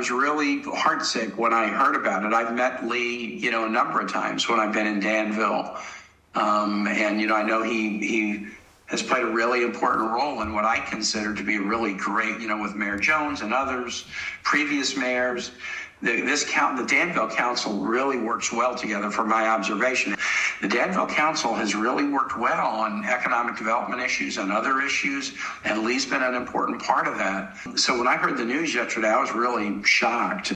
was really heartsick when I heard about it. I've met Lee, a number of times when I've been in Danville. And I know he has played a really important role in what I consider to be really great, with Mayor Jones and others, previous mayors. The Danville Council really works well together from my observation. The Danville Council has really worked well on economic development issues and other issues, and Lee's been an important part of that. So when I heard the news yesterday, I was really shocked.